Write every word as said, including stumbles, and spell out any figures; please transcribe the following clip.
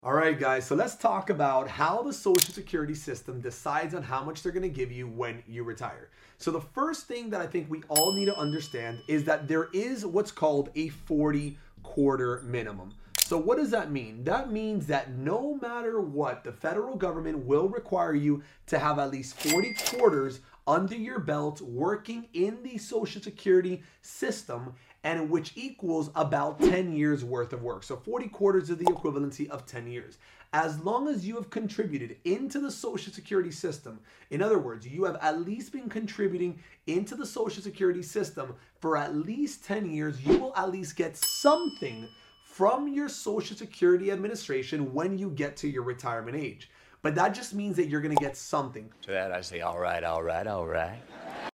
All right, guys, so let's talk about how the Social Security system decides on how much they're going to give you when you retire. So, the first thing that I think we all need to understand is that there is what's called a forty quarter minimum. So, what does that mean? That means that no matter what, the federal government will require you to have at least forty quarters under your belt working in the Social Security system, and which equals about ten years worth of work. So forty quarters is the equivalency of ten years. As long as you have contributed into the Social Security system, in other words, you have at least been contributing into the Social Security system for at least ten years, you will at least get something from your Social Security Administration when you get to your retirement age. But that just means that you're going to get something. To that I say, all right, all right, all right.